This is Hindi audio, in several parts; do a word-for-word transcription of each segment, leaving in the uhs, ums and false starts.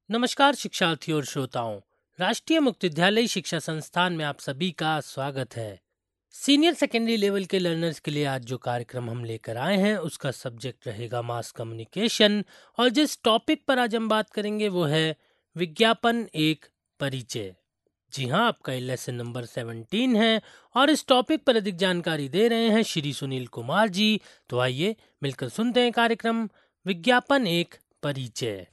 नमस्कार शिक्षार्थियों और श्रोताओं, राष्ट्रीय मुक्त विद्यालय शिक्षा संस्थान में आप सभी का स्वागत है। सीनियर सेकेंडरी लेवल के लर्नर्स के लिए आज जो कार्यक्रम हम लेकर आए हैं उसका सब्जेक्ट रहेगा मास कम्युनिकेशन, और जिस टॉपिक पर आज हम बात करेंगे वो है विज्ञापन एक परिचय। जी हाँ, आपका लेसन नंबर सेवनटीन है और इस टॉपिक पर अधिक जानकारी दे रहे हैं श्री सुनील कुमार जी। तो आइए मिलकर सुनते हैं कार्यक्रम विज्ञापन एक परिचय।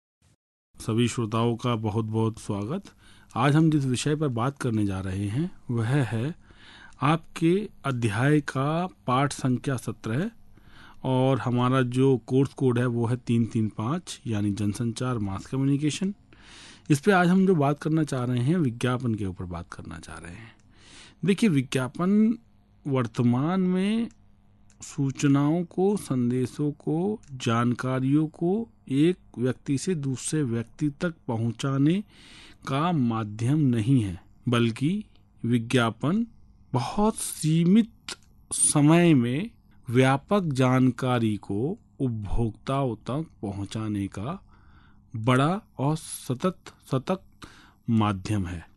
सभी श्रोताओं का बहुत बहुत स्वागत। आज हम जिस विषय पर बात करने जा रहे हैं वह है आपके अध्याय का पाठ संख्या सत्रह, और हमारा जो कोर्स कोड है वो है तीन तीन पाँच, यानी जनसंचार मास कम्युनिकेशन। इस पे आज हम जो बात करना चाह रहे हैं विज्ञापन के ऊपर बात करना चाह रहे हैं। देखिए, विज्ञापन वर्तमान में सूचनाओं को, संदेशों को, जानकारियों को एक व्यक्ति से दूसरे व्यक्ति तक पहुंचाने का माध्यम नहीं है, बल्कि विज्ञापन बहुत सीमित समय में व्यापक जानकारी को उपभोक्ताओं तक पहुंचाने का बड़ा और सतत सतत माध्यम है।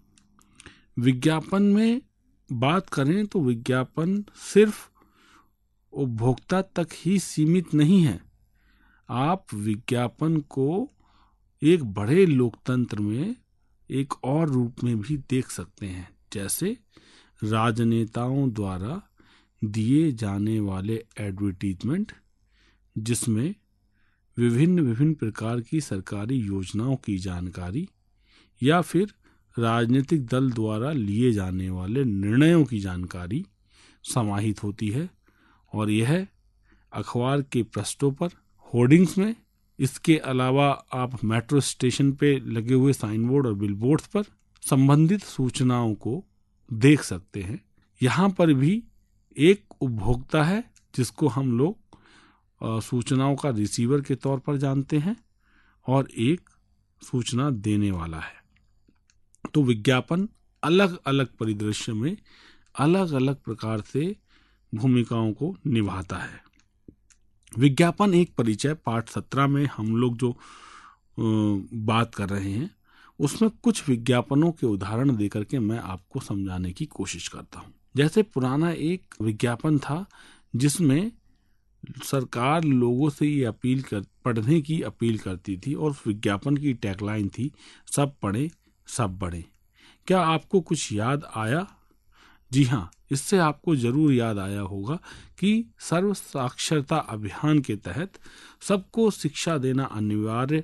विज्ञापन में बात करें तो विज्ञापन सिर्फ उपभोक्ता तक ही सीमित नहीं है। आप विज्ञापन को एक बड़े लोकतंत्र में एक और रूप में भी देख सकते हैं, जैसे राजनेताओं द्वारा दिए जाने वाले एडवर्टीजमेंट, जिसमें विभिन्न विभिन्न प्रकार की सरकारी योजनाओं की जानकारी या फिर राजनीतिक दल द्वारा लिए जाने वाले निर्णयों की जानकारी समाहित होती है। और यह अखबार के पृष्ठों पर, होर्डिंग्स में, इसके अलावा आप मेट्रो स्टेशन पे लगे हुए साइन बोर्ड और बिलबोर्ड्स पर संबंधित सूचनाओं को देख सकते हैं। यहाँ पर भी एक उपभोक्ता है जिसको हम लोग सूचनाओं का रिसीवर के तौर पर जानते हैं, और एक सूचना देने वाला है। तो विज्ञापन अलग अलग परिदृश्य में अलग अलग प्रकार से भूमिकाओं को निभाता है। विज्ञापन एक परिचय पाठ सत्रह में हम लोग जो बात कर रहे हैं उसमें कुछ विज्ञापनों के उदाहरण देकर के मैं आपको समझाने की कोशिश करता हूं। जैसे पुराना एक विज्ञापन था जिसमें सरकार लोगों से ये अपील कर पढ़ने की अपील करती थी, और उस विज्ञापन की टैगलाइन थी, सब पढ़े सब बढ़े। क्या आपको कुछ याद आया? जी हाँ, इससे आपको जरूर याद आया होगा कि सर्व साक्षरता अभियान के तहत सबको शिक्षा देना अनिवार्य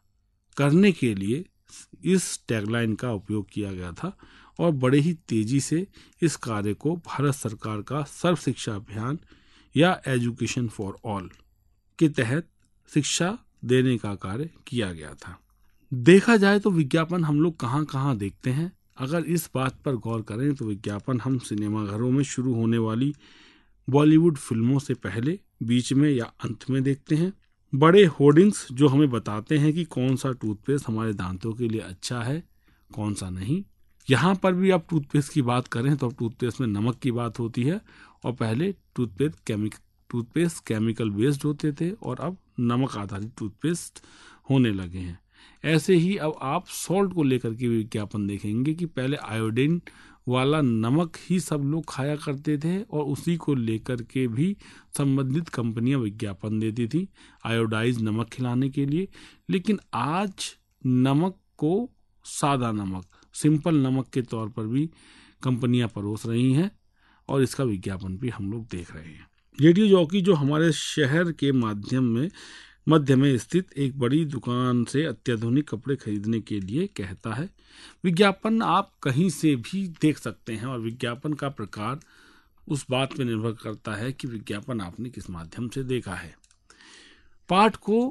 करने के लिए इस टैगलाइन का उपयोग किया गया था, और बड़े ही तेजी से इस कार्य को भारत सरकार का सर्व शिक्षा अभियान या एजुकेशन फॉर ऑल के तहत शिक्षा देने का कार्य किया गया था। देखा जाए तो विज्ञापन हम लोग कहाँ कहाँ देखते हैं। अगर इस बात पर गौर करें तो विज्ञापन हम सिनेमाघरों में शुरू होने वाली बॉलीवुड फिल्मों से पहले, बीच में या अंत में देखते हैं। बड़े होर्डिंग्स जो हमें बताते हैं कि कौन सा टूथपेस्ट हमारे दांतों के लिए अच्छा है, कौन सा नहीं। यहाँ पर भी आप टूथपेस्ट की बात करें तो अब टूथपेस्ट में नमक की बात होती है, और पहले toothpaste chemical toothpaste chemical based होते थे और अब नमक आधारित टूथपेस्ट होने लगे हैं। ऐसे ही अब आप सॉल्ट को लेकर के विज्ञापन देखेंगे कि पहले आयोडीन वाला नमक ही सब लोग खाया करते थे, और उसी को लेकर के भी संबंधित कंपनियां विज्ञापन देती थी आयोडाइज नमक खिलाने के लिए। लेकिन आज नमक को सादा नमक, सिंपल नमक के तौर पर भी कंपनियां परोस रही हैं, और इसका विज्ञापन भी हम लोग देख रहे हैं। रेडियो जॉकी जो हमारे शहर के माध्यम में मध्य में स्थित एक बड़ी दुकान से अत्याधुनिक कपड़े खरीदने के लिए कहता है, विज्ञापन आप कहीं से भी देख सकते हैं, और विज्ञापन का प्रकार उस बात पर निर्भर करता है कि विज्ञापन आपने किस माध्यम से देखा है। पाठ को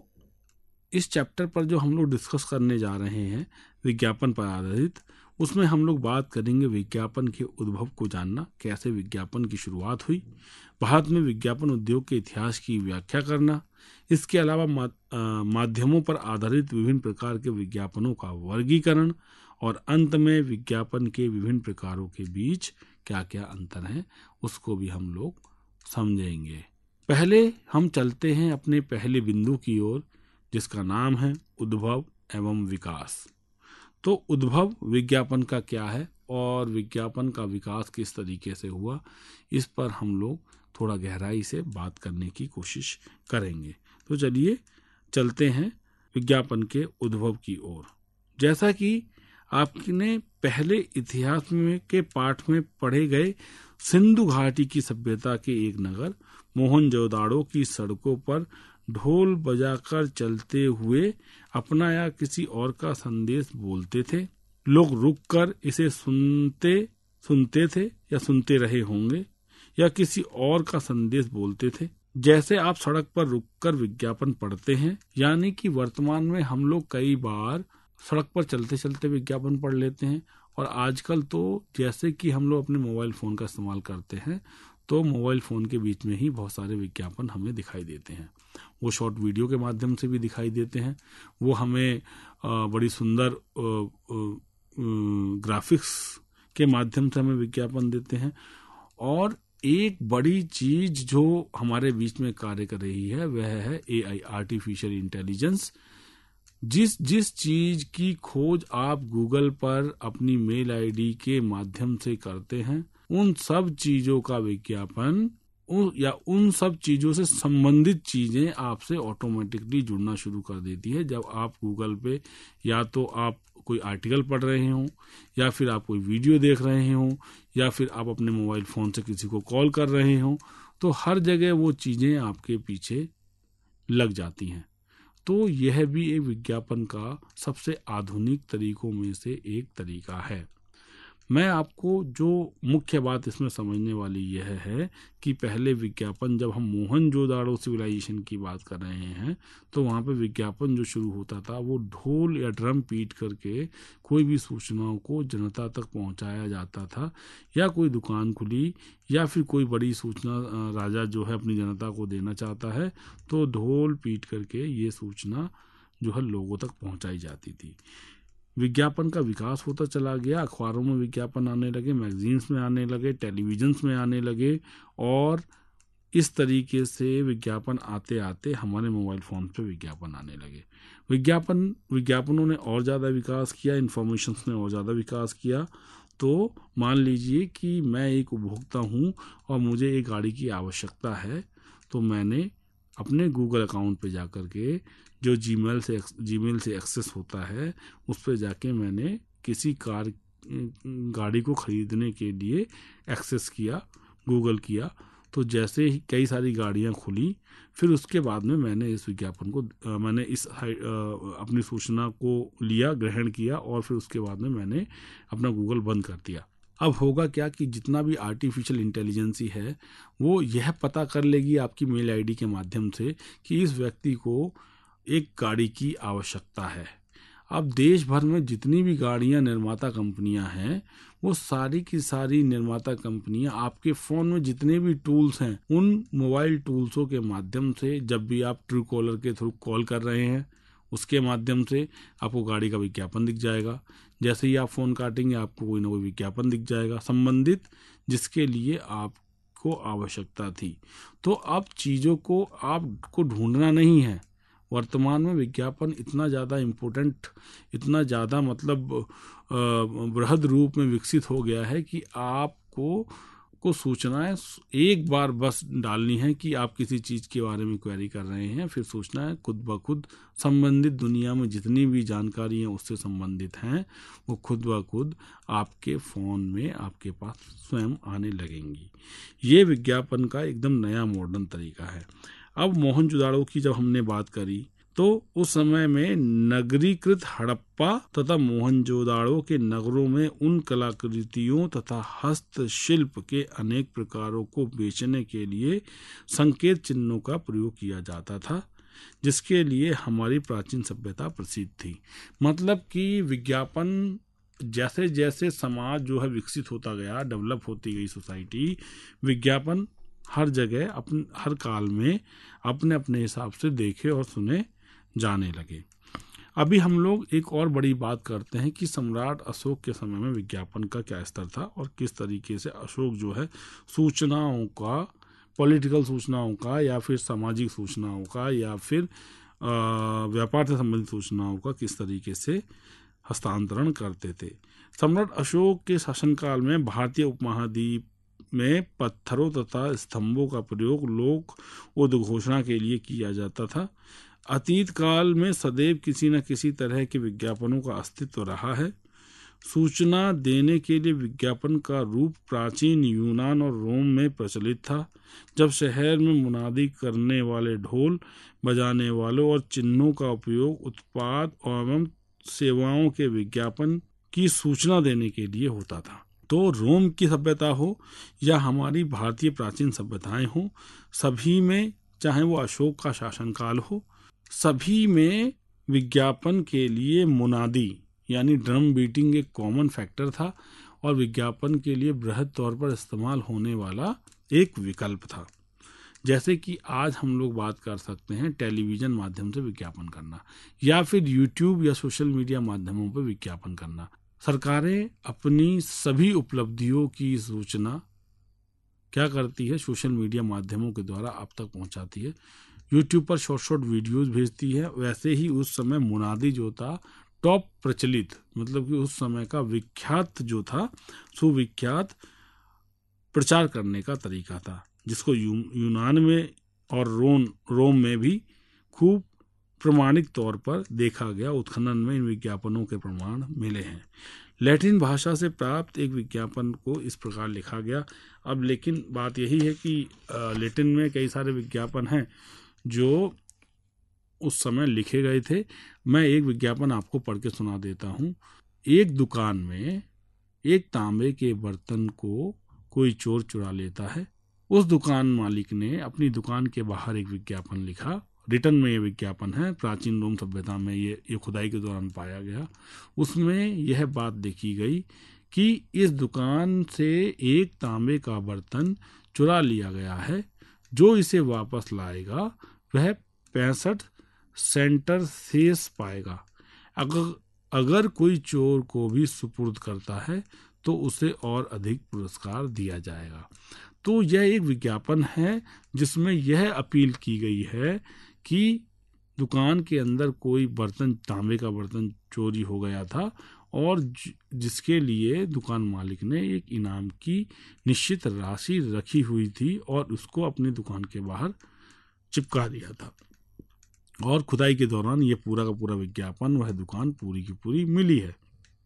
इस चैप्टर पर जो हम लोग डिस्कस करने जा रहे हैं विज्ञापन पर आधारित, उसमें हम लोग बात करेंगे विज्ञापन के उद्भव को जानना, कैसे विज्ञापन की शुरुआत हुई, भारत में विज्ञापन उद्योग के इतिहास की व्याख्या करना, इसके अलावा माध्यमों पर आधारित विभिन्न प्रकार के विज्ञापनों का वर्गीकरण, और अंत में विज्ञापन के विभिन्न प्रकारों के बीच क्या क्या अंतर है उसको भी हम लोग समझेंगे। पहले हम चलते हैं अपने पहले बिंदु की ओर, जिसका नाम है उद्भव एवं विकास। तो उद्भव विज्ञापन का क्या है और विज्ञापन का विकास किस तरीके से हुआ, इस पर हम लोग थोड़ा गहराई से बात करने की कोशिश करेंगे। तो चलिए चलते हैं विज्ञापन के उद्भव की ओर। जैसा कि आपने पहले इतिहास में के पाठ में पढ़े गए, सिंधु घाटी की सभ्यता के एक नगर मोहनजोदाड़ो की सड़कों पर ढोल बजाकर चलते हुए अपना या किसी और का संदेश बोलते थे। लोग रुककर इसे सुनते सुनते थे या सुनते रहे होंगे या किसी और का संदेश बोलते थे। जैसे आप सड़क पर रुककर विज्ञापन पढ़ते हैं, यानी कि वर्तमान में हम लोग कई बार सड़क पर चलते चलते विज्ञापन पढ़ लेते हैं। और आजकल तो जैसे कि हम लोग अपने मोबाइल फ़ोन का इस्तेमाल करते हैं, तो मोबाइल फ़ोन के बीच में ही बहुत सारे विज्ञापन हमें दिखाई देते हैं। वो शॉर्ट वीडियो के माध्यम से भी दिखाई देते हैं, वो हमें बड़ी सुंदर ग्राफिक्स के माध्यम से हमें विज्ञापन देते हैं। और एक बड़ी चीज जो हमारे बीच में कार्य कर रही है वह है ए आई, आर्टिफिशियल इंटेलिजेंस। जिस जिस चीज की खोज आप गूगल पर अपनी मेल आईडी के माध्यम से करते हैं, उन सब चीजों का विज्ञापन उन, या उन सब चीजों से संबंधित चीजें आपसे ऑटोमेटिकली जुड़ना शुरू कर देती है। जब आप गूगल पे या तो आप कोई आर्टिकल पढ़ रहे हों, या फिर आप कोई वीडियो देख रहे हों, या फिर आप अपने मोबाइल फोन से किसी को कॉल कर रहे हों, तो हर जगह वो चीजें आपके पीछे लग जाती हैं। तो यह भी एक विज्ञापन का सबसे आधुनिक तरीकों में से एक तरीका है। मैं आपको जो मुख्य बात इसमें समझने वाली यह है कि पहले विज्ञापन, जब हम मोहनजोदाड़ो सिविलाइजेशन की बात कर रहे हैं, तो वहाँ पे विज्ञापन जो शुरू होता था वो ढोल या ड्रम पीट करके कोई भी सूचनाओं को जनता तक पहुँचाया जाता था। या कोई दुकान खुली या फिर कोई बड़ी सूचना राजा जो है अपनी जनता को देना चाहता है, तो ढोल पीट करके ये सूचना जो है लोगों तक पहुँचाई जाती थी। विज्ञापन का विकास होता चला गया, अखबारों में विज्ञापन आने लगे, मैगजीन्स में आने लगे, टेलीविजन्स में आने लगे, और इस तरीके से विज्ञापन आते आते हमारे मोबाइल फ़ोन पे विज्ञापन आने लगे। विज्ञापन विज्ञापनों ने और ज़्यादा विकास किया, इन्फॉर्मेशंस ने और ज़्यादा विकास किया। तो मान लीजिए कि मैं एक उपभोक्ता हूँ और मुझे एक गाड़ी की आवश्यकता है, तो मैंने अपने गूगल अकाउंट पे जाकर के, जो जीमेल से जीमेल से एक्सेस होता है, उस पर जाके मैंने किसी कार गाड़ी को ख़रीदने के लिए एक्सेस किया, गूगल किया। तो जैसे ही कई सारी गाड़ियां खुली, फिर उसके बाद में मैंने इस विज्ञापन को आ, मैंने इस आ, अपनी सूचना को लिया, ग्रहण किया, और फिर उसके बाद में मैंने अपना गूगल बंद कर दिया। अब होगा क्या कि जितना भी आर्टिफिशियल इंटेलिजेंसी है वो यह पता कर लेगी आपकी मेल आईडी के माध्यम से कि इस व्यक्ति को एक गाड़ी की आवश्यकता है। अब देश भर में जितनी भी गाड़ियां निर्माता कंपनियां हैं, वो सारी की सारी निर्माता कंपनियां आपके फ़ोन में जितने भी टूल्स हैं, उन मोबाइल टूल्सों के माध्यम से, जब भी आप ट्रू कॉलर के थ्रू कॉल कर रहे हैं, उसके माध्यम से आपको गाड़ी का विज्ञापन दिख जाएगा। जैसे ही आप फ़ोन काटेंगे, आपको कोई ना कोई विज्ञापन दिख जाएगा संबंधित, जिसके लिए आपको आवश्यकता थी। तो अब चीज़ों को आपको ढूंढना नहीं है। वर्तमान में विज्ञापन इतना ज़्यादा इम्पोर्टेंट, इतना ज़्यादा मतलब बृहद रूप में विकसित हो गया है कि आपको को सूचनाएं एक बार बस डालनी है कि आप किसी चीज़ के बारे में क्वेरी कर रहे हैं, फिर सूचनाएं खुद ब खुद संबंधित दुनिया में जितनी भी जानकारी हैं उससे संबंधित हैं, वो खुद ब खुद आपके फ़ोन में आपके पास स्वयं आने लगेंगी। ये विज्ञापन का एकदम नया मॉडर्न तरीका है। अब मोहनजोदाड़ो की जब हमने बात करी, तो उस समय में नगरीकृत हड़प्पा तथा मोहनजोदाड़ो के नगरों में उन कलाकृतियों तथा हस्तशिल्प के अनेक प्रकारों को बेचने के लिए संकेत चिन्हों का प्रयोग किया जाता था, जिसके लिए हमारी प्राचीन सभ्यता प्रसिद्ध थी। मतलब कि विज्ञापन जैसे जैसे समाज जो है विकसित होता गया, डेवलप होती गई सोसाइटी, विज्ञापन हर जगह अपन हर काल में अपने अपने हिसाब से देखे और सुने जाने लगे। अभी हम लोग एक और बड़ी बात करते हैं कि सम्राट अशोक के समय में विज्ञापन का क्या स्तर था और किस तरीके से अशोक जो है सूचनाओं का, पॉलिटिकल सूचनाओं का या फिर सामाजिक सूचनाओं का या फिर व्यापार से संबंधित सूचनाओं का किस तरीके से हस्तांतरण करते थे। सम्राट अशोक के शासनकाल में भारतीय उपमहाद्वीप में पत्थरों तथा स्तंभों का प्रयोग लोक उद्घोषणा के लिए किया जाता था। अतीत काल में सदैव किसी न किसी तरह के विज्ञापनों का अस्तित्व रहा है। सूचना देने के लिए विज्ञापन का रूप प्राचीन यूनान और रोम में प्रचलित था। जब शहर में मुनादी करने वाले ढोल बजाने वालों और चिन्हों का उपयोग उत्पाद एवं सेवाओं के विज्ञापन की सूचना देने के लिए होता था। तो रोम की सभ्यता हो या हमारी भारतीय प्राचीन सभ्यताएं हो, सभी में, चाहे वो अशोक का शासनकाल हो, सभी में विज्ञापन के लिए मुनादी यानी ड्रम बीटिंग एक कॉमन फैक्टर था और विज्ञापन के लिए बृहद तौर पर इस्तेमाल होने वाला एक विकल्प था। जैसे कि आज हम लोग बात कर सकते हैं टेलीविज़न माध्यम से विज्ञापन करना या फिर यूट्यूब या सोशल मीडिया माध्यमों पर विज्ञापन करना। सरकारें अपनी सभी उपलब्धियों की सूचना क्या करती है, सोशल मीडिया माध्यमों के द्वारा आप तक पहुंचाती है। यूट्यूब पर शॉर्ट शॉर्ट वीडियोस भेजती है। वैसे ही उस समय मुनादी जो था टॉप प्रचलित, मतलब कि उस समय का विख्यात जो था, सुविख्यात प्रचार करने का तरीका था, जिसको यू, यूनान में और रोम रोम में भी खूब प्रमाणिक तौर पर देखा गया। उत्खनन में इन विज्ञापनों के प्रमाण मिले हैं। लैटिन भाषा से प्राप्त एक विज्ञापन को इस प्रकार लिखा गया। अब लेकिन बात यही है कि लैटिन में कई सारे विज्ञापन हैं जो उस समय लिखे गए थे। मैं एक विज्ञापन आपको पढ़ के सुना देता हूँ। एक दुकान में एक तांबे के बर्तन को कोई चोर चुरा लेता है। उस दुकान मालिक ने अपनी दुकान के बाहर एक विज्ञापन लिखा। रिटर्न में ये विज्ञापन है, प्राचीन रोम सभ्यता में ये ये खुदाई के दौरान पाया गया। उसमें यह बात देखी गई कि इस दुकान से एक तांबे का बर्तन चुरा लिया गया है। जो इसे वापस लाएगा वह पैंसठ सेंटर शेष पाएगा। अगर अगर कोई चोर को भी सुपुर्द करता है तो उसे और अधिक पुरस्कार दिया जाएगा। तो यह एक विज्ञापन है जिसमें यह अपील की गई है कि दुकान के अंदर कोई बर्तन, तांबे का बर्तन चोरी हो गया था और जिसके लिए दुकान मालिक ने एक इनाम की निश्चित राशि रखी हुई थी और उसको अपनी दुकान के बाहर चिपका दिया था। और खुदाई के दौरान ये पूरा का पूरा विज्ञापन, वह दुकान पूरी की पूरी मिली है।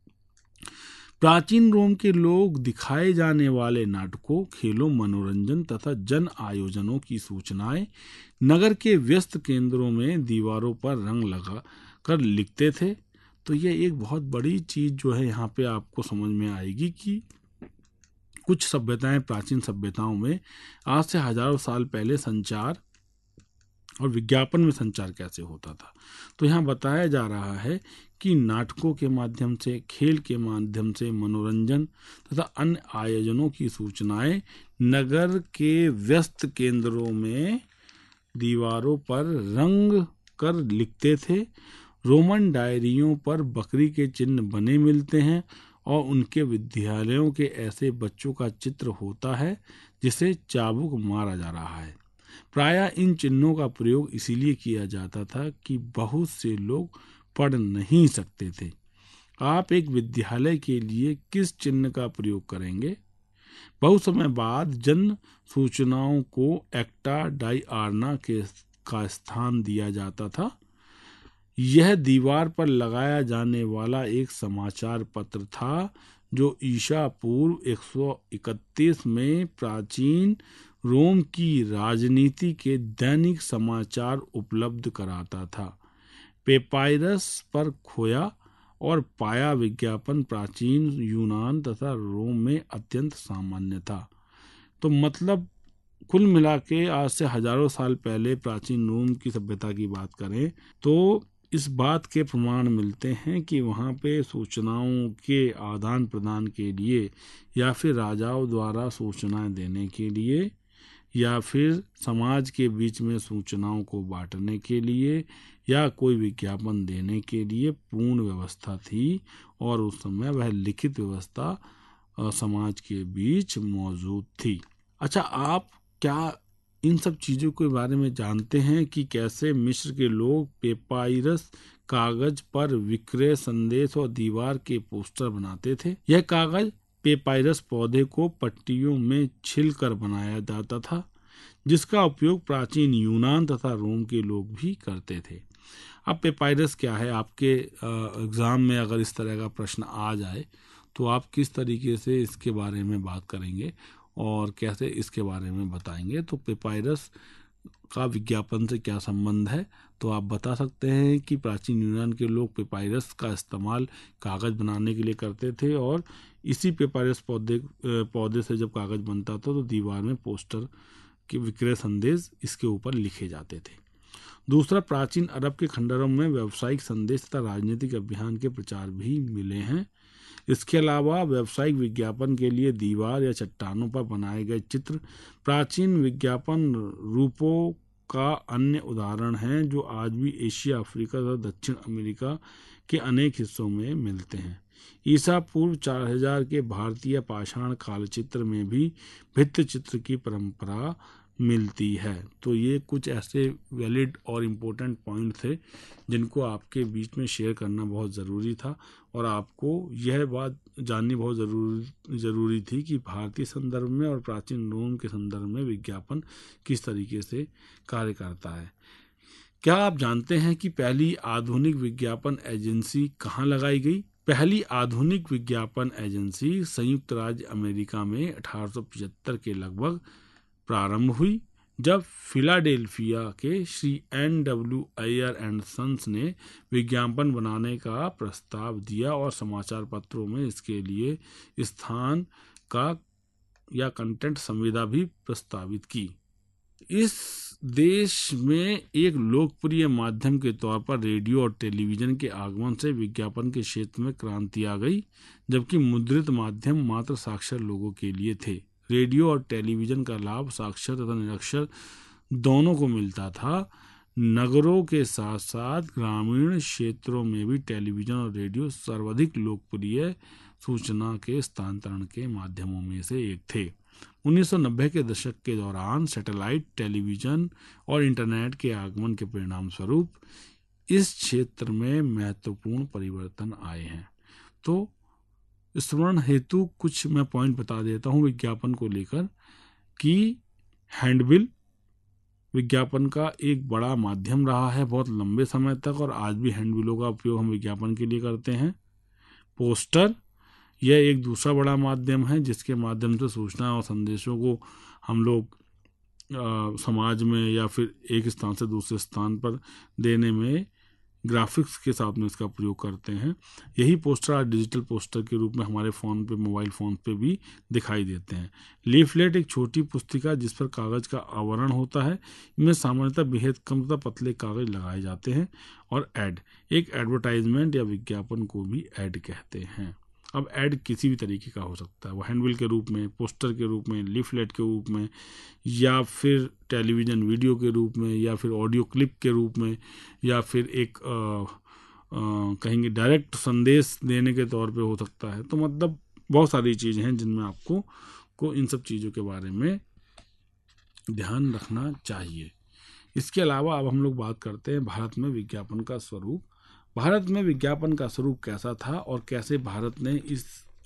प्राचीन रोम के लोग दिखाए जाने वाले नाटकों, खेलों, मनोरंजन तथा जन आयोजनों की सूचनाएं नगर के व्यस्त केंद्रों में दीवारों पर रंग लगा कर लिखते थे। तो यह एक बहुत बड़ी चीज जो है यहाँ पे आपको समझ में आएगी कि कुछ सभ्यताएं, प्राचीन सभ्यताओं में आज से हजारों साल पहले संचार और विज्ञापन में संचार कैसे होता था। तो यहाँ बताया जा रहा है कि नाटकों के माध्यम से, खेल के माध्यम से, मनोरंजन तथा अन्य आयोजनों की सूचनाएं नगर के व्यस्त केंद्रों में दीवारों पर रंग कर लिखते थे। रोमन डायरियों पर बकरी के चिन्ह बने मिलते हैं और उनके विद्यालयों के ऐसे बच्चों का चित्र होता है जिसे चाबुक मारा जा रहा है। प्रायः इन चिन्हों का प्रयोग इसीलिए किया जाता था कि बहुत से लोग पढ़ नहीं सकते थे। आप एक विद्यालय के लिए किस चिन्ह का प्रयोग करेंगे? बहुत समय बाद जन सूचनाओं को एक्टा डाई आर्ना के का स्थान दिया जाता था। यह दीवार पर लगाया जाने वाला एक समाचार पत्र था जो ईसा पूर्व एक सौ इकतीस में प्राचीन रोम की राजनीति के दैनिक समाचार उपलब्ध कराता था। पेपायरस पर खोया और पाया विज्ञापन प्राचीन यूनान तथा रोम में अत्यंत सामान्य था। तो मतलब कुल मिला के आज से हजारों साल पहले प्राचीन रोम की सभ्यता की बात करें तो इस बात के प्रमाण मिलते हैं कि वहाँ पे सूचनाओं के आदान प्रदान के लिए या फिर राजाओं द्वारा सूचनाएं देने के लिए या फिर समाज के बीच में सूचनाओं को बांटने के लिए या कोई विज्ञापन देने के लिए पूर्ण व्यवस्था थी और उस समय वह लिखित व्यवस्था समाज के बीच मौजूद थी। अच्छा, आप क्या इन सब चीज़ों के बारे में जानते हैं कि कैसे मिस्र के लोग पेपाइरस कागज पर विक्रय संदेश और दीवार के पोस्टर बनाते थे। यह कागज पेपाइरस पौधे को पट्टियों में छिल कर बनाया जाता था, जिसका उपयोग प्राचीन यूनान तथा रोम के लोग भी करते थे। अब पेपाइरस क्या है, आपके एग्जाम में अगर इस तरह का प्रश्न आ जाए तो आप किस तरीके से इसके बारे में बात करेंगे और कैसे इसके बारे में बताएंगे। तो पेपाइरस का विज्ञापन से क्या संबंध है, तो आप बता सकते हैं कि प्राचीन यूनान के लोग पेपाइरस का इस्तेमाल कागज बनाने के लिए करते थे और इसी पेपाइरस पौधे पौधे से जब कागज बनता था तो दीवार में पोस्टर के विक्रय संदेश इसके ऊपर लिखे जाते थे। दूसरा, प्राचीन अरब के खंडहरों में व्यावसायिक संदेश तथा राजनीतिक अभियान के प्रचार भी मिले हैं। इसके अलावा व्यावसायिक विज्ञापन के लिए दीवार या चट्टानों पर बनाए गए चित्र प्राचीन विज्ञापन रूपों का अन्य उदाहरण हैं, जो आज भी एशिया, अफ्रीका तथा दक्षिण अमेरिका के अनेक हिस्सों में मिलते हैं। ईसा पूर्व चार हजार के भारतीय पाषाण काल चित्र में भी भित्ति चित्र की परंपरा मिलती है। तो ये कुछ ऐसे वैलिड और इम्पोर्टेंट पॉइंट थे जिनको आपके बीच में शेयर करना बहुत ज़रूरी था और आपको यह बात जाननी बहुत ज़रूरी ज़रूरी थी कि भारतीय संदर्भ में और प्राचीन रोम के संदर्भ में विज्ञापन किस तरीके से कार्य करता है। क्या आप जानते हैं कि पहली आधुनिक विज्ञापन एजेंसी कहाँ लगाई गई? पहली आधुनिक विज्ञापन एजेंसी संयुक्त राज्य अमेरिका में अठारह सौ पचहत्तर के लगभग प्रारंभ हुई, जब फिलाडेल्फिया के Shri N W Ayer and sons ने विज्ञापन बनाने का प्रस्ताव दिया और समाचार पत्रों में इसके लिए स्थान का या कंटेंट संविदा भी प्रस्तावित की। इस देश में एक लोकप्रिय माध्यम के तौर पर रेडियो और टेलीविजन के आगमन से विज्ञापन के क्षेत्र में क्रांति आ गई, जबकि मुद्रित माध्यम मात्र साक्षर लोगों के लिए थे। रेडियो और टेलीविजन का लाभ साक्षर तथा निरक्षर दोनों को मिलता था। नगरों के साथ साथ ग्रामीण क्षेत्रों में भी टेलीविजन और रेडियो सर्वाधिक लोकप्रिय सूचना के स्थानांतरण के माध्यमों में से एक थे। उन्नीस सौ नब्बे के दशक के दौरान सैटेलाइट टेलीविजन और इंटरनेट के आगमन के परिणाम स्वरूप इस क्षेत्र में महत्वपूर्ण परिवर्तन आए हैं। तो स्मरण हेतु कुछ मैं पॉइंट बता देता हूँ विज्ञापन को लेकर कि हैंडबिल विज्ञापन का एक बड़ा माध्यम रहा है बहुत लंबे समय तक, और आज भी हैंडबिलों का उपयोग हम विज्ञापन के लिए करते हैं। पोस्टर, यह एक दूसरा बड़ा माध्यम है जिसके माध्यम से सूचना और संदेशों को हम लोग समाज में या फिर एक स्थान से दूसरे स्थान पर देने में ग्राफिक्स के साथ में इसका प्रयोग करते हैं। यही पोस्टर आज डिजिटल पोस्टर के रूप में हमारे फ़ोन पे, मोबाइल फ़ोन पे भी दिखाई देते हैं। लीफलेट एक छोटी पुस्तिका जिस पर कागज़ का आवरण होता है, इनमें सामान्यतः बेहद कम तथा पतले कागज़ लगाए जाते हैं। और एड, एक एडवर्टाइजमेंट या विज्ञापन को भी एड कहते हैं। अब ऐड किसी भी तरीके का हो सकता है, वो हैंडबिल के रूप में, पोस्टर के रूप में, लीफलेट के रूप में, या फिर टेलीविज़न वीडियो के रूप में, या फिर ऑडियो क्लिप के रूप में, या फिर एक आ, आ, कहेंगे डायरेक्ट संदेश देने के तौर पे हो सकता है। तो मतलब बहुत सारी चीज़ें हैं जिनमें आपको को इन सब चीज़ों के बारे में ध्यान रखना चाहिए। इसके अलावा अब हम लोग बात करते हैं भारत में विज्ञापन का स्वरूप। भारत में विज्ञापन का स्वरूप कैसा था और कैसे भारत ने इस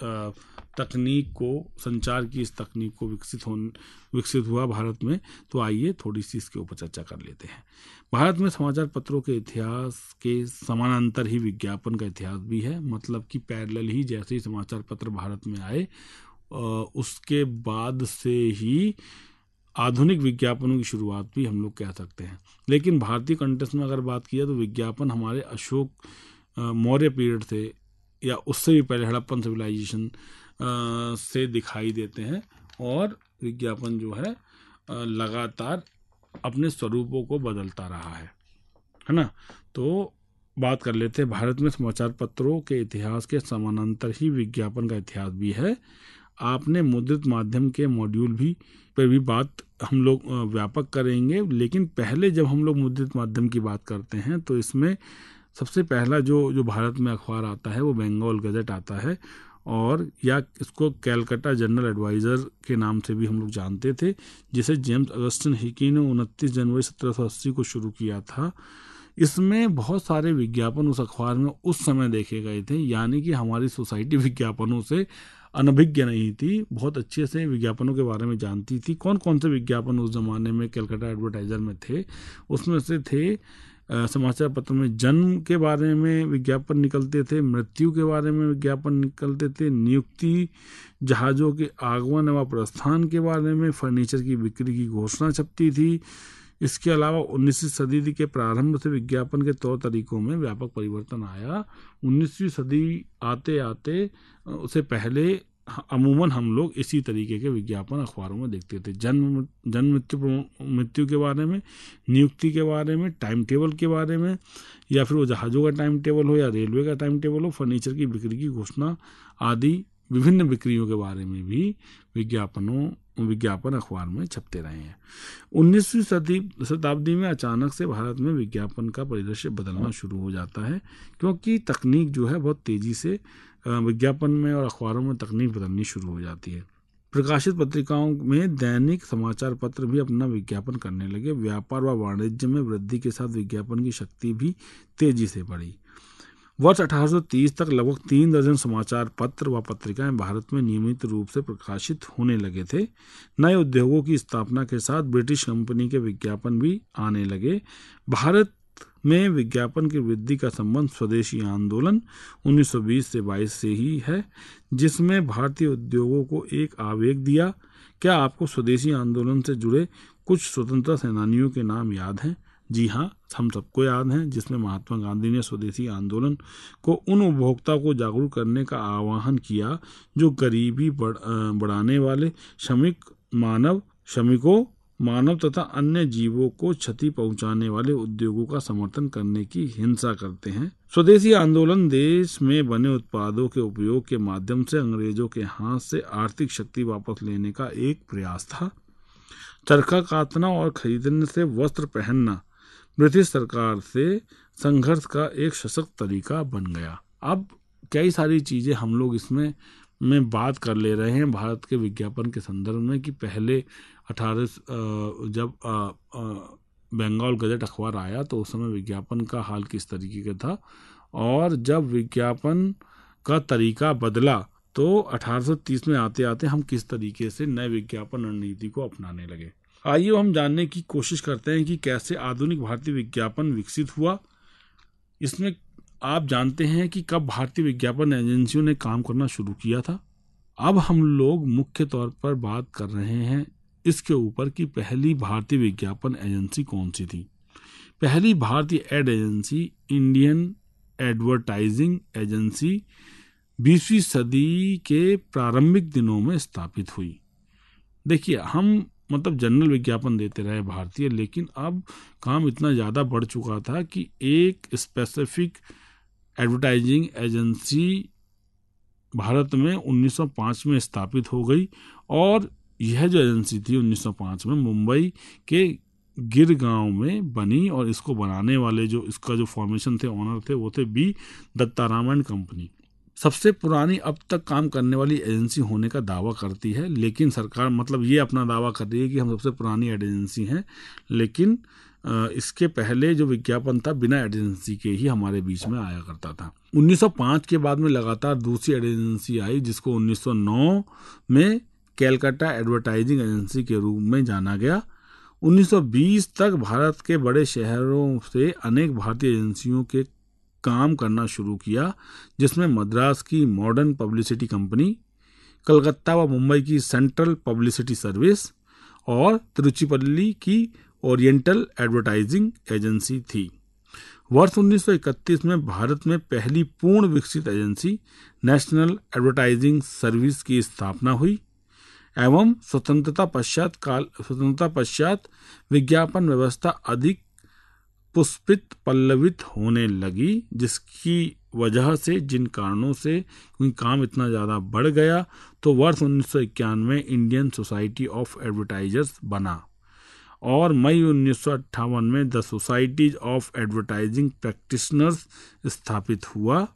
तकनीक को, संचार की इस तकनीक को विकसित हो विकसित हुआ भारत में। तो आइए थोड़ी सी इसके ऊपर चर्चा कर लेते हैं। भारत में समाचार पत्रों के इतिहास के समानांतर ही विज्ञापन का इतिहास भी है, मतलब कि पैरेलल ही, जैसे ही समाचार पत्र भारत में आए उसके बाद से ही आधुनिक विज्ञापनों की शुरुआत भी हम लोग कह सकते हैं। लेकिन भारतीय कंटेक्स्ट में अगर बात किया तो विज्ञापन हमारे अशोक मौर्य पीरियड से या उससे भी पहले हड़प्पन सिविलाइजेशन से दिखाई देते हैं, और विज्ञापन जो है लगातार अपने स्वरूपों को बदलता रहा है, है ना। तो बात कर लेते हैं, भारत में समाचार पत्रों के इतिहास के समानांतर ही विज्ञापन का इतिहास भी है। आपने मुद्रित माध्यम के मॉड्यूल भी पर भी बात हम लोग व्यापक करेंगे, लेकिन पहले जब हम लोग मुद्रित माध्यम की बात करते हैं तो इसमें सबसे पहला जो जो भारत में अखबार आता है वो बंगाल गजट आता है, और या इसको कैलकाटा जर्नल एडवाइज़र के नाम से भी हम लोग जानते थे, जिसे जेम्स अगस्टिन हिकी ने उनतीस जनवरी सत्रह सौ अस्सी को शुरू किया था। इसमें बहुत सारे विज्ञापन उस अखबार में उस समय देखे गए थे, यानी कि हमारी सोसाइटी विज्ञापनों से अनभिज्ञ नहीं थी, बहुत अच्छे से विज्ञापनों के बारे में जानती थी। कौन कौन से विज्ञापन उस ज़माने में कैलकाटा एडवर्टाइज़र में थे? उसमें से थे आ, समाचार पत्र में जन्म के बारे में विज्ञापन निकलते थे, मृत्यु के बारे में विज्ञापन निकलते थे, नियुक्ति, जहाज़ों के आगमन व प्रस्थान के बारे में, फर्नीचर की बिक्री की घोषणा छपती थी। इसके अलावा उन्नीसवीं सदी के प्रारंभ से विज्ञापन के तौर तरीकों में व्यापक परिवर्तन आया। उन्नीसवीं सदी आते आते उससे पहले अमूमन हम लोग इसी तरीके के विज्ञापन अखबारों में देखते थे। जन्म जन्म मृत्यु मृत्यु के बारे में, नियुक्ति के बारे में, टाइम टेबल के बारे में, या फिर वो जहाज़ों का टाइम टेबल हो या रेलवे का टाइम टेबल हो, फर्नीचर की बिक्री की घोषणा आदि विभिन्न बिक्रियों के बारे में भी विज्ञापनों विज्ञापन अखबार में छपते रहे हैं। उन्नीसवीं सदी शताब्दी में अचानक से भारत में विज्ञापन का परिदृश्य बदलना शुरू हो जाता है, क्योंकि तकनीक जो है बहुत तेज़ी से विज्ञापन में और अखबारों में तकनीक बदलनी शुरू हो जाती है। प्रकाशित पत्रिकाओं में दैनिक समाचार पत्र भी अपना विज्ञापन करने लगे। व्यापार व वाणिज्य में वृद्धि के साथ विज्ञापन की शक्ति भी तेजी से बढ़ी। वर्ष अठारह सौ तीस तक लगभग तीन दर्जन समाचार पत्र व पत्रिकाएं भारत में नियमित रूप से प्रकाशित होने लगे थे। नए उद्योगों की स्थापना के साथ ब्रिटिश कंपनी के विज्ञापन भी आने लगे। भारत में विज्ञापन की वृद्धि का संबंध स्वदेशी आंदोलन उन्नीस सौ बीस से बाईस से ही है, जिसमें भारतीय उद्योगों को एक आवेग दिया। क्या आपको स्वदेशी आंदोलन से जुड़े कुछ स्वतंत्रता सेनानियों के नाम याद हैं? जी हाँ, हम सबको याद हैं, जिसमें महात्मा गांधी ने स्वदेशी आंदोलन को उन उपभोक्ता को जागरूक करने का आह्वान किया जो गरीबी बढ़, बढ़ाने वाले श्रमिक मानव श्रमिकों मानव तथा अन्य जीवों को क्षति पहुंचाने वाले उद्योगों का समर्थन करने की हिंसा करते हैं। स्वदेशी आंदोलन देश में बने उत्पादों के उपयोग के माध्यम से अंग्रेजों के हाथ से आर्थिक शक्ति वापस लेने का एक प्रयास था। चरखा कातना और खरीदने से वस्त्र पहनना ब्रिटिश सरकार से संघर्ष का एक सशक्त तरीका बन गया। अब कई सारी चीज़ें हम लोग इसमें में बात कर ले रहे हैं भारत के विज्ञापन के संदर्भ में, कि पहले अठारह जब बंगाल गजट अखबार आया तो उस समय विज्ञापन का हाल किस तरीके का था, और जब विज्ञापन का तरीका बदला तो अठारह सौ तीस में आते आते हम किस तरीके से नए विज्ञापन रणनीति को अपनाने लगे। आइए हम जानने की कोशिश करते हैं कि कैसे आधुनिक भारतीय विज्ञापन विकसित हुआ। इसमें आप जानते हैं कि कब भारतीय विज्ञापन एजेंसियों ने काम करना शुरू किया था। अब हम लोग मुख्य तौर पर बात कर रहे हैं इसके ऊपर कि पहली भारतीय विज्ञापन एजेंसी कौन सी थी। पहली भारतीय ad agency Indian advertising agency बीसवीं सदी के प्रारंभिक दिनों में स्थापित हुई। देखिए, हम मतलब जनरल विज्ञापन देते रहे भारतीय, लेकिन अब काम इतना ज़्यादा बढ़ चुका था कि एक स्पेसिफिक एडवर्टाइजिंग एजेंसी भारत में उन्नीस सौ पाँच में स्थापित हो गई, और यह जो एजेंसी थी उन्नीस सौ पाँच में मुंबई के गिर गांव में बनी, और इसको बनाने वाले जो इसका जो फॉर्मेशन थे, ऑनर थे, वो थे बी दत्तारामन कंपनी। सबसे पुरानी अब तक काम करने वाली एजेंसी होने का दावा करती है, लेकिन सरकार मतलब ये अपना दावा कर रही है कि हम सबसे पुरानी एड एजेंसी हैं, लेकिन इसके पहले जो विज्ञापन था बिना एड एजेंसी के ही हमारे बीच में आया करता था। उन्नीस सौ पाँच के बाद में लगातार दूसरी एड एजेंसी आई, जिसको उन्नीस सौ नौ में कैलकाटा एडवर्टाइजिंग एजेंसी के रूप में जाना गया। उन्नीस सौ बीस तक भारत के बड़े शहरों से अनेक भारतीय एजेंसियों के काम करना शुरू किया, जिसमें मद्रास की मॉडर्न पब्लिसिटी कंपनी, कलकत्ता व मुंबई की सेंट्रल पब्लिसिटी सर्विस और तिरुचिपल्ली की ओरिएंटल एडवर्टाइजिंग एजेंसी थी। वर्ष उन्नीस सौ इकतीस में भारत में पहली पूर्ण विकसित एजेंसी नेशनल एडवर्टाइजिंग सर्विस की स्थापना हुई एवं स्वतंत्रता पश्चात काल स्वतंत्रता पश्चात विज्ञापन व्यवस्था अधिक पुष्पित पल्लवित होने लगी, जिसकी वजह से जिन कारणों से क्योंकि काम इतना ज़्यादा बढ़ गया, तो वर्ष उन्नीस सौ इक्यानवे इंडियन सोसाइटी ऑफ एडवर्टाइजर्स बना, और मई उन्नीस सौ अट्ठावन में the societies of advertising practitioners स्थापित हुआ।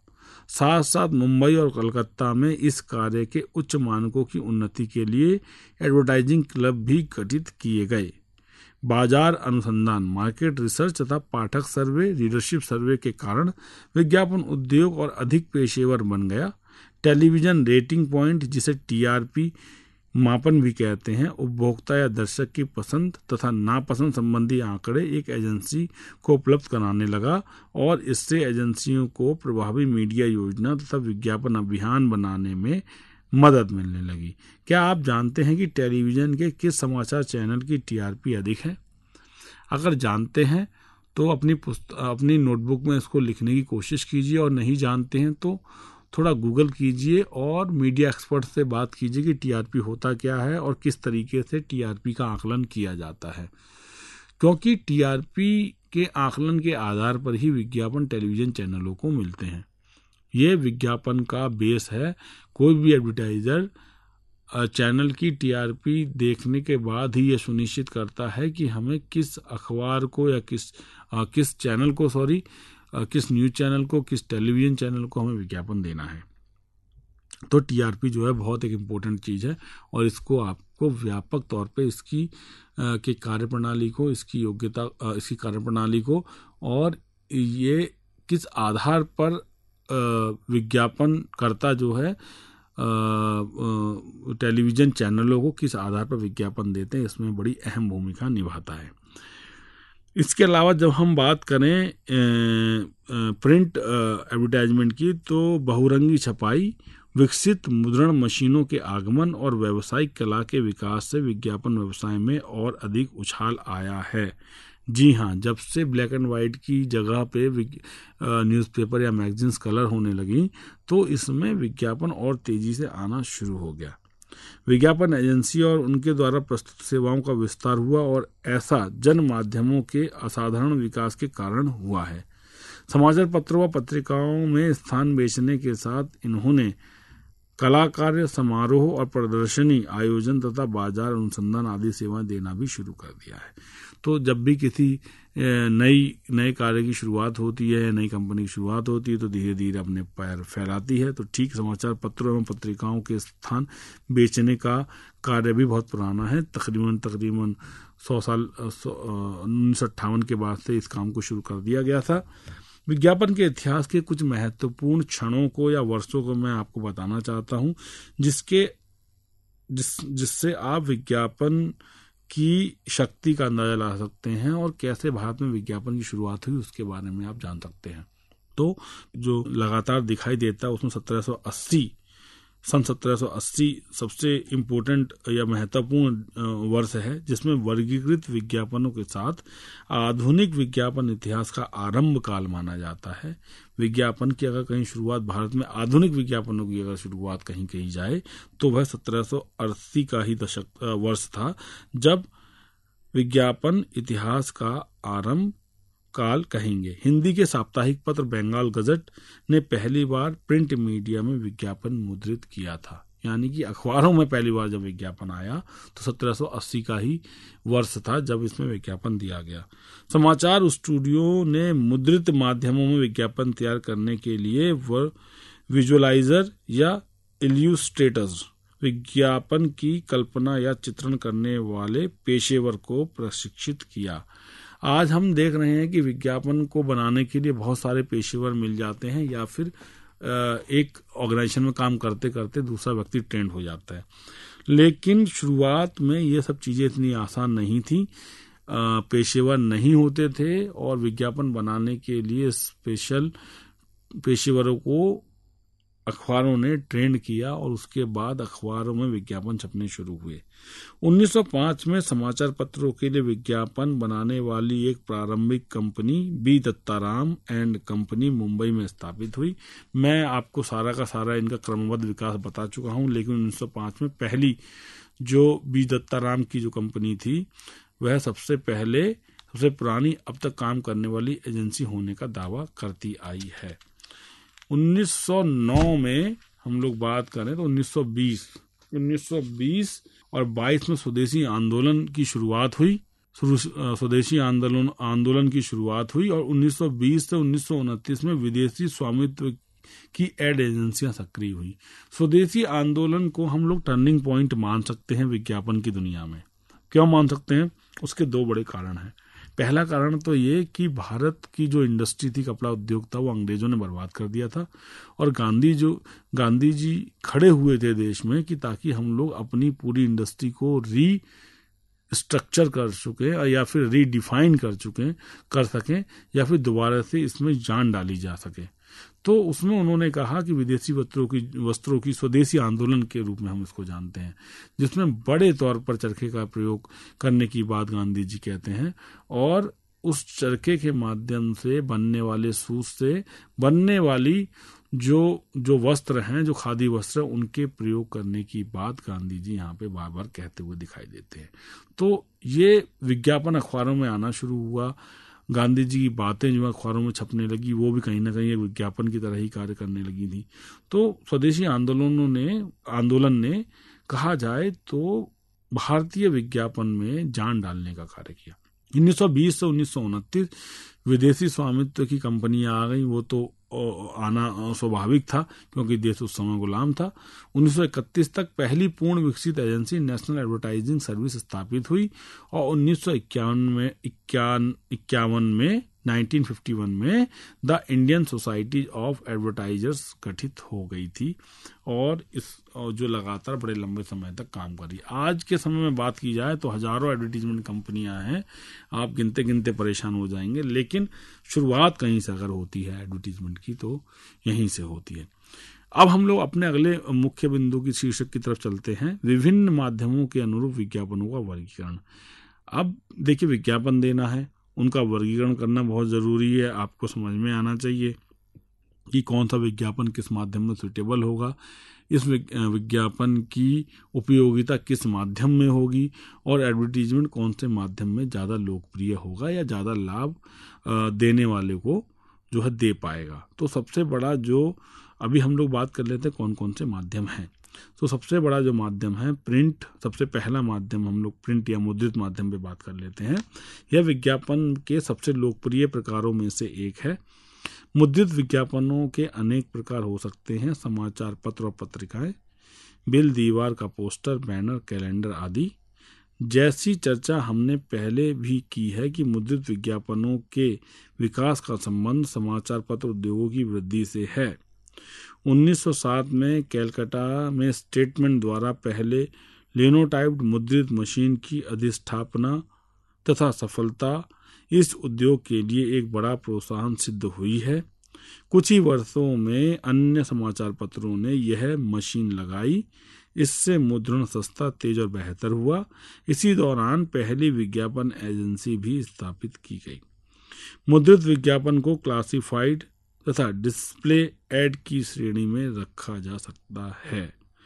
साथ साथ मुंबई और कलकत्ता में इस कार्य के उच्च मानकों की उन्नति के लिए एडवर्टाइजिंग क्लब भी गठित किए गए। बाजार अनुसंधान, मार्केट रिसर्च तथा पाठक सर्वे, रीडरशिप सर्वे के कारण विज्ञापन उद्योग और अधिक पेशेवर बन गया। टेलीविजन रेटिंग पॉइंट, जिसे टीआरपी मापन भी कहते हैं, उपभोक्ता या दर्शक की पसंद तथा नापसंद संबंधी आंकड़े एक एजेंसी को उपलब्ध कराने लगा और इससे एजेंसियों को प्रभावी मीडिया योजना तथा विज्ञापन अभियान बनाने में मदद मिलने लगी। क्या आप जानते हैं कि टेलीविजन के किस समाचार चैनल की टीआरपी अधिक है? अगर जानते हैं तो अपनी पुस्त अपनी नोटबुक में इसको लिखने की कोशिश कीजिए, और नहीं जानते हैं तो थोड़ा गूगल कीजिए और मीडिया एक्सपर्ट से बात कीजिए कि टीआरपी होता क्या है और किस तरीके से टीआरपी का आकलन किया जाता है, क्योंकि टीआरपी के आकलन के आधार पर ही विज्ञापन टेलीविजन चैनलों को मिलते हैं। ये विज्ञापन का बेस है। कोई भी एडवर्टाइजर चैनल की टीआरपी देखने के बाद ही ये सुनिश्चित करता है कि हमें किस अखबार को या किस आ, किस चैनल को सॉरी किस न्यूज़ चैनल को, किस टेलीविज़न चैनल को हमें विज्ञापन देना है। तो टीआरपी जो है बहुत एक इम्पोर्टेंट चीज़ है, और इसको आपको व्यापक तौर पे इसकी आ, की कार्यप्रणाली को, इसकी योग्यता, आ, इसकी कार्यप्रणाली को, और ये किस आधार पर विज्ञापन करता जो है टेलीविज़न चैनलों को किस आधार पर विज्ञापन देते हैं, इसमें बड़ी अहम भूमिका निभाता है। इसके अलावा जब हम बात करें प्रिंट एडवर्टाइजमेंट की, तो बहुरंगी छपाई, विकसित मुद्रण मशीनों के आगमन और व्यावसायिक कला के विकास से विज्ञापन व्यवसाय में और अधिक उछाल आया है। जी हाँ, जब से ब्लैक एंड वाइट की जगह पे न्यूज़पेपर या मैगजीन्स कलर होने लगी, तो इसमें विज्ञापन और तेजी से आना शुरू हो गया। विज्ञापन एजेंसी और उनके द्वारा प्रस्तुत सेवाओं का विस्तार हुआ, और ऐसा जन माध्यमों के असाधारण विकास के कारण हुआ है। समाचार पत्रों व पत्रिकाओं में स्थान बेचने के साथ इन्होंने कलाकार समारोह और प्रदर्शनी आयोजन तथा बाजार अनुसंधान आदि सेवाएं देना भी शुरू कर दिया है। तो जब भी किसी नई नए कार्य की शुरुआत होती है, नई कंपनी की शुरुआत होती है, तो धीरे धीरे अपने पैर फैलाती है। तो ठीक समाचार पत्रों एवं पत्रिकाओं के स्थान बेचने का कार्य भी बहुत पुराना है। तकरीबन तकरीबन सौ साल उन्नीस सौ अट्ठावन के बाद से इस काम को शुरू कर दिया गया था। विज्ञापन के इतिहास के कुछ महत्वपूर्ण क्षणों को या वर्षों को मैं आपको बताना चाहता हूं, जिसके जिस जिससे आप विज्ञापन की शक्ति का अंदाजा ला सकते हैं और कैसे भारत में विज्ञापन की शुरुआत हुई उसके बारे में आप जान सकते हैं। तो जो लगातार दिखाई देता है उसमें सत्रह सौ अस्सी सन सत्रह सौ अस्सी सबसे इम्पोर्टेंट या महत्वपूर्ण वर्ष है, जिसमें वर्गीकृत विज्ञापनों के साथ आधुनिक विज्ञापन इतिहास का आरंभ काल माना जाता है। विज्ञापन की अगर कहीं शुरुआत, भारत में आधुनिक विज्ञापनों की अगर शुरुआत कहीं कही जाए तो वह सत्रह सौ अस्सी का ही दशक वर्ष था, जब विज्ञापन इतिहास का आरंभ काल कहेंगे। हिंदी के साप्ताहिक पत्र बंगाल गजट ने पहली बार प्रिंट मीडिया में विज्ञापन मुद्रित किया था, यानी कि अखबारों में पहली बार जब विज्ञापन आया तो सत्रह सौ अस्सी का ही वर्ष था जब इसमें विज्ञापन दिया गया। समाचार स्टूडियो ने मुद्रित माध्यमों में विज्ञापन तैयार करने के लिए वह विजुअलाइजर या इल्यूस्ट्रेटर्स, विज्ञापन की कल्पना या चित्रण करने वाले पेशेवर को प्रशिक्षित किया। आज हम देख रहे हैं कि विज्ञापन को बनाने के लिए बहुत सारे पेशेवर मिल जाते हैं, या फिर एक ऑर्गेनाइजेशन में काम करते करते दूसरा व्यक्ति ट्रेंड हो जाता है। लेकिन शुरुआत में ये सब चीज़ें इतनी आसान नहीं थी, पेशेवर नहीं होते थे, और विज्ञापन बनाने के लिए स्पेशल पेशेवरों को अखबारों ने ट्रेंड किया, और उसके बाद अखबारों में विज्ञापन छपने शुरू हुए। उन्नीस सौ पाँच में समाचार पत्रों के लिए विज्ञापन बनाने वाली एक प्रारंभिक company B Dattaram and company Mumbai में स्थापित हुई। मैं आपको सारा का सारा इनका क्रमबद्ध विकास बता चुका हूं, लेकिन उन्नीस सौ पाँच में पहली जो बी दत्ताराम की जो कंपनी थी वह सबसे पहले सबसे पुरानी अब तक काम करने वाली एजेंसी होने का दावा करती आई है। उन्नीस सौ नौ में हम लोग बात करें तो उन्नीस सौ बीस उन्नीस सौ बीस और बाईस में स्वदेशी आंदोलन की शुरुआत हुई स्वदेशी आंदोलन आंदोलन की शुरुआत हुई और उन्नीस सौ बीस से उन्नीस सौ उनतीस में विदेशी स्वामित्व कि एड एजेंसियां सक्रिय हुई। स्वदेशी आंदोलन को हम लोग टर्निंग पॉइंट मान सकते हैं विज्ञापन की दुनिया में। क्यों मान सकते हैं? उसके दो बड़े कारण हैं। पहला कारण तो ये कि भारत की जो इंडस्ट्री थी, कपड़ा उद्योग था, वो अंग्रेजों ने बर्बाद कर दिया था और गांधी जो गांधी जी खड़े हुए थे देश में कि ताकि हम लोग अपनी पूरी इंडस्ट्री को री स्ट्रक्चर कर चुके या फिर रीडिफाइन कर चुके कर सकें या फिर दोबारा से इसमें जान डाली जा सके। तो उसमें उन्होंने कहा कि विदेशी वस्त्रों की वस्त्रों की स्वदेशी आंदोलन के रूप में हम इसको जानते हैं, जिसमें बड़े तौर पर चरखे का प्रयोग करने की बात गांधी जी कहते हैं और उस चरखे के माध्यम से बनने वाले सूत से बनने वाली जो जो वस्त्र हैं, जो खादी वस्त्र, उनके प्रयोग करने की बात गांधी जी यहाँ पे बार बार कहते हुए दिखाई देते हैं। तो ये विज्ञापन अखबारों में आना शुरू हुआ। गांधी जी की बातें जो अखबारों में छपने लगी वो भी कहीं ना कहीं एक विज्ञापन की तरह ही कार्य करने लगी थी। तो स्वदेशी आंदोलनों ने आंदोलन ने कहा जाए तो भारतीय विज्ञापन में जान डालने का कार्य किया। उन्नीस सौ बीस से उन्नीस सौ उनतीस विदेशी स्वामित्व की कंपनियां आ गई, वो तो आना स्वाभाविक था क्योंकि देश उस समय गुलाम था। उन्नीस सौ इकतीस तक पहली पूर्ण विकसित एजेंसी नेशनल एडवर्टाइजिंग सर्विस स्थापित हुई और उन्नीस सौ इक्यावन में इक्यावन इक्यावन में उन्नीस सौ इक्यावन में the Indian society of advertisers गठित हो गई थी और इस और जो लगातार बड़े लंबे समय तक काम कर रही है। आज के समय में बात की जाए तो हजारों एडवर्टीजमेंट कंपनियां हैं, आप गिनते गिनते परेशान हो जाएंगे, लेकिन शुरुआत कहीं से अगर होती है एडवर्टीजमेंट की तो यहीं से होती है। अब हम लोग अपने अगले मुख्य बिंदु की शीर्षक की तरफ चलते हैं, विभिन्न माध्यमों के अनुरूप विज्ञापनों का वर्गीकरण। अब देखिए, विज्ञापन देना है, उनका वर्गीकरण करना बहुत ज़रूरी है। आपको समझ में आना चाहिए कि कौन सा विज्ञापन किस माध्यम में सुटेबल होगा, इस विज्ञापन की उपयोगिता किस माध्यम में होगी और एडवर्टीजमेंट कौन से माध्यम में ज़्यादा लोकप्रिय होगा या ज़्यादा लाभ देने वाले को जो है दे पाएगा। तो सबसे बड़ा जो अभी हम लोग बात कर लेते हैं कौन कौन से माध्यम हैं। तो सबसे बड़ा जो माध्यम है प्रिंट, सबसे पहला माध्यम हम लोग प्रिंट या मुद्रित माध्यम पे बात कर लेते हैं। यह विज्ञापन के सबसे लोकप्रिय प्रकारों में से एक है। मुद्रित विज्ञापनों के अनेक प्रकार हो सकते हैं, समाचार पत्र और पत्रिकाएं, बिल, दीवार का पोस्टर, बैनर, कैलेंडर आदि। जैसी चर्चा हमने पहले भी की है कि मुद्रित विज्ञापनों के विकास का संबंध समाचार पत्र उद्योगों की वृद्धि से है। उन्नीस सौ सात में कैलकाटा में स्टेटमेंट द्वारा पहले लिनोटाइप्ड मुद्रित मशीन की अधिष्ठापना तथा सफलता इस उद्योग के लिए एक बड़ा प्रोत्साहन सिद्ध हुई है। कुछ ही वर्षों में अन्य समाचार पत्रों ने यह मशीन लगाई। इससे मुद्रण सस्ता, तेज और बेहतर हुआ। इसी दौरान पहली विज्ञापन एजेंसी भी स्थापित की गई। मुद्रित विज्ञापन को क्लासिफाइड तथा डिस्प्ले एड की श्रेणी में रखा जा सकता है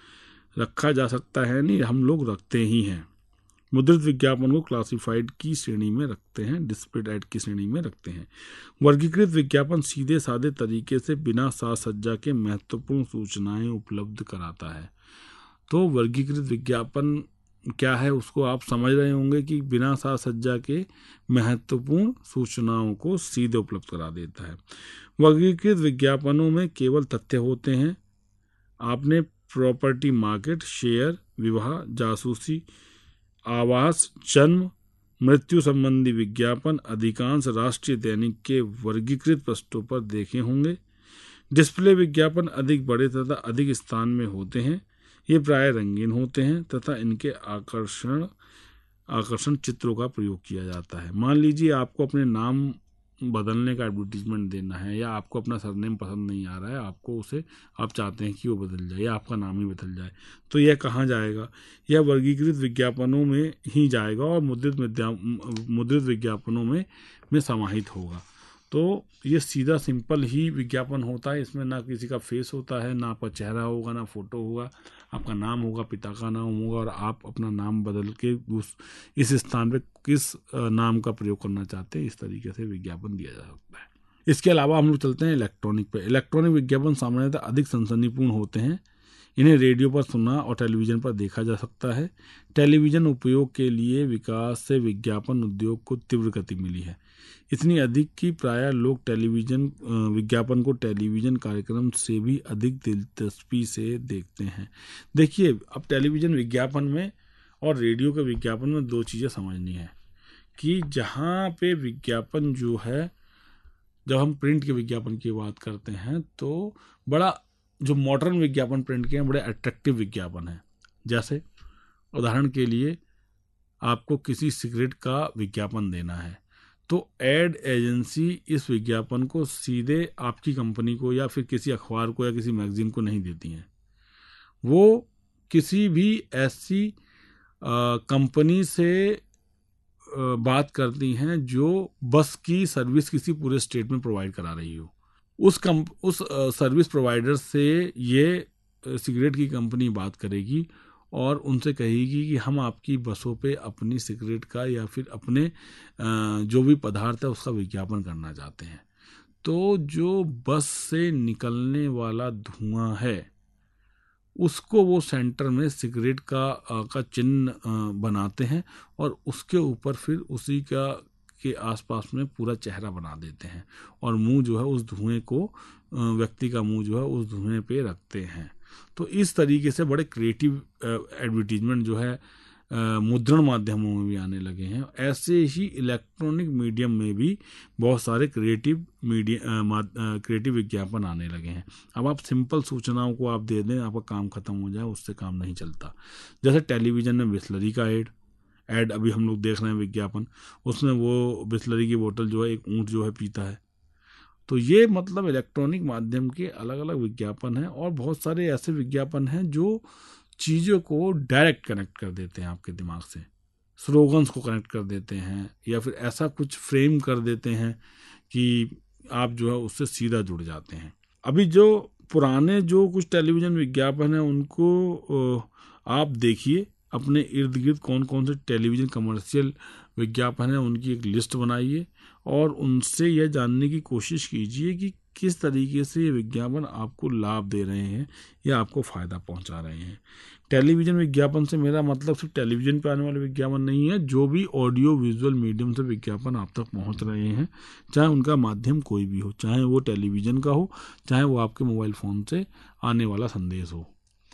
रखा जा सकता है नहीं, हम लोग रखते ही हैं। मुद्रित विज्ञापन को क्लासिफाइड की श्रेणी में रखते हैं, डिस्प्ले एड की श्रेणी में रखते हैं। वर्गीकृत विज्ञापन सीधे साधे तरीके से बिना साज सज्जा के महत्वपूर्ण सूचनाएं उपलब्ध कराता है। तो वर्गीकृत विज्ञापन क्या है उसको आप समझ रहे होंगे कि बिना साज सज्जा के महत्वपूर्ण सूचनाओं को सीधे उपलब्ध करा देता है। वर्गीकृत विज्ञापनों में केवल तथ्य होते हैं। आपने प्रॉपर्टी मार्केट, शेयर, विवाह, जासूसी, आवास, जन्म, मृत्यु संबंधी विज्ञापन अधिकांश राष्ट्रीय दैनिक के वर्गीकृत पृष्ठों पर देखे होंगे। डिस्प्ले विज्ञापन अधिक बड़े तथा अधिक स्थान में होते हैं। ये प्राय रंगीन होते हैं तथा इनके आकर्षण आकर्षण चित्रों का प्रयोग किया जाता है। मान लीजिए आपको अपने नाम बदलने का एडवर्टीजमेंट देना है या आपको अपना सरनेम पसंद नहीं आ रहा है, आपको उसे आप चाहते हैं कि वो बदल जाए या आपका नाम ही बदल जाए, तो यह कहाँ जाएगा? यह वर्गीकृत विज्ञापनों में ही जाएगा और मुद्रित मुद्रित विज्ञापनों में में समाहित होगा। तो ये सीधा सिंपल ही विज्ञापन होता है। इसमें ना किसी का फेस होता है, ना आपका चेहरा होगा, ना फोटो होगा, आपका नाम होगा, पिता का नाम होगा और आप अपना नाम बदल के उस इस स्थान पे किस नाम का प्रयोग करना चाहते हैं, इस तरीके से विज्ञापन दिया जा सकता है। इसके अलावा हम लोग चलते हैं इलेक्ट्रॉनिक पे। इलेक्ट्रॉनिक विज्ञापन सामान्यतः अधिक सनसनीपूर्ण होते हैं। इन्हें रेडियो पर सुना और टेलीविज़न पर देखा जा सकता है। टेलीविज़न उपयोग के लिए विकास से विज्ञापन उद्योग को तीव्र गति मिली है। इतनी अधिक कि प्रायः लोग टेलीविज़न विज्ञापन को टेलीविज़न कार्यक्रम से भी अधिक दिलचस्पी से देखते हैं। देखिए, अब टेलीविज़न विज्ञापन में और रेडियो के विज्ञापन में दो चीज़ें समझनी है कि जहाँ पे विज्ञापन जो है, जब हम प्रिंट के विज्ञापन की बात करते हैं तो बड़ा जो मॉडर्न विज्ञापन प्रिंट के हैं बड़े अट्रैक्टिव विज्ञापन है। जैसे उदाहरण के लिए आपको किसी सिगरेट का विज्ञापन देना है तो एड एजेंसी इस विज्ञापन को सीधे आपकी कंपनी को या फिर किसी अखबार को या किसी मैगजीन को नहीं देती हैं। वो किसी भी ऐसी कंपनी से आ, बात करती हैं जो बस की सर्विस किसी पूरे स्टेट में प्रोवाइड करा रही हो। उस कम उस आ, सर्विस प्रोवाइडर से ये सिगरेट की कंपनी बात करेगी और उनसे कहेगी कि हम आपकी बसों पे अपनी सिगरेट का या फिर अपने जो भी पदार्थ है उसका विज्ञापन करना चाहते हैं। तो जो बस से निकलने वाला धुआं है उसको वो सेंटर में सिगरेट का का चिन्ह बनाते हैं और उसके ऊपर फिर उसी का के आसपास में पूरा चेहरा बना देते हैं और मुंह जो है उस धुएं को व्यक्ति का मुंह जो है उस धुएं पे रखते हैं। तो इस तरीके से बड़े क्रिएटिव एडवर्टीजमेंट जो है मुद्रण माध्यमों में भी आने लगे हैं। ऐसे ही इलेक्ट्रॉनिक मीडियम में भी बहुत सारे क्रिएटिव मीडिया क्रिएटिव विज्ञापन आने लगे हैं। अब आप सिंपल सूचनाओं को आप दे दें, आपका काम खत्म हो जाए, उससे काम नहीं चलता। जैसे टेलीविज़न में बिस्लरी का एड एड अभी हम लोग देख रहे हैं विज्ञापन, उसमें वो बिस्लरी की बोतल जो है एक ऊँट जो है पीता है। तो ये मतलब इलेक्ट्रॉनिक माध्यम के अलग अलग विज्ञापन हैं और बहुत सारे ऐसे विज्ञापन हैं जो चीज़ों को डायरेक्ट कनेक्ट कर देते हैं आपके दिमाग से, स्लोगन्स को कनेक्ट कर देते हैं या फिर ऐसा कुछ फ्रेम कर देते हैं कि आप जो है उससे सीधा जुड़ जाते हैं। अभी जो पुराने जो कुछ टेलीविज़न विज्ञापन हैं उनको आप देखिए, अपने इर्द गिर्द कौन कौन से टेलीविज़न कमर्शियल विज्ञापन है उनकी एक लिस्ट बनाइए और उनसे यह जानने की कोशिश कीजिए कि किस तरीके से ये विज्ञापन आपको लाभ दे रहे हैं या आपको फ़ायदा पहुंचा रहे हैं। टेलीविज़न विज्ञापन से मेरा मतलब सिर्फ टेलीविज़न पे आने वाले विज्ञापन नहीं है, जो भी ऑडियो विजुअल मीडियम से विज्ञापन आप तक पहुंच रहे हैं, चाहे उनका माध्यम कोई भी हो, चाहे वो टेलीविज़न का हो, चाहे वो आपके मोबाइल फ़ोन से आने वाला संदेश हो।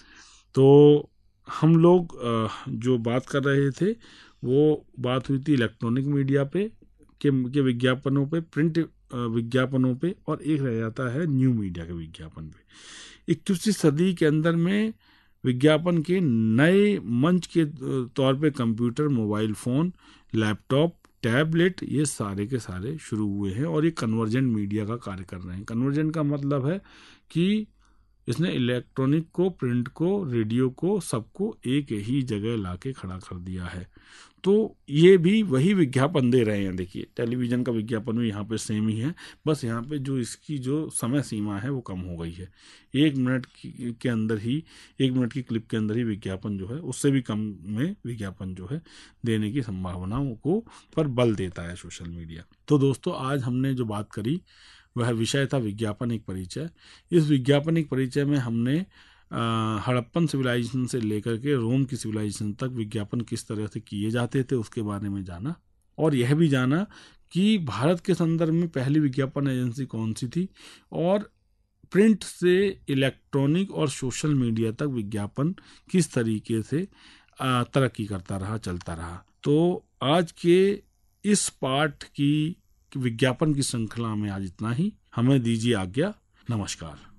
तो हम लोग जो बात कर रहे थे वो बात हुई थी इलेक्ट्रॉनिक मीडिया पे के, के विज्ञापनों पे, प्रिंट विज्ञापनों पे, और एक रह जाता है न्यू मीडिया के विज्ञापन पे। इक्कीसवीं सदी के अंदर में विज्ञापन के नए मंच के तौर पे computer, mobile phone, laptop, tablet ये सारे के सारे शुरू हुए हैं और ये कन्वर्जेंट मीडिया का कार्य कर रहे हैं। कन्वर्जेंट का मतलब है कि इसने इलेक्ट्रॉनिक को, प्रिंट को, रेडियो को, सबको एक ही जगह लाके खड़ा कर दिया है। तो ये भी वही विज्ञापन दे रहे हैं। देखिए, टेलीविज़न का विज्ञापन भी यहाँ पे सेम ही है, बस यहाँ पे जो इसकी जो समय सीमा है वो कम हो गई है। एक मिनट के अंदर ही, एक मिनट की क्लिप के अंदर ही विज्ञापन जो है उससे भी कम में विज्ञापन जो है देने की संभावनाओं को पर बल देता है सोशल मीडिया। तो दोस्तों, आज हमने जो बात करी वह विषय था विज्ञापन एक परिचय। इस विज्ञापन एक परिचय में हमने हड़प्पन सिविलाइजेशन से लेकर के रोम की सिविलाइजेशन तक विज्ञापन किस तरह से किए जाते थे उसके बारे में जाना, और यह भी जाना कि भारत के संदर्भ में पहली विज्ञापन एजेंसी कौन सी थी, और प्रिंट से इलेक्ट्रॉनिक और सोशल मीडिया तक विज्ञापन किस तरीके से तरक्की करता रहा, चलता रहा। तो आज के इस पाठ की विज्ञापन की श्रृंखला में आज इतना ही। हमें दीजिए आज्ञा। नमस्कार।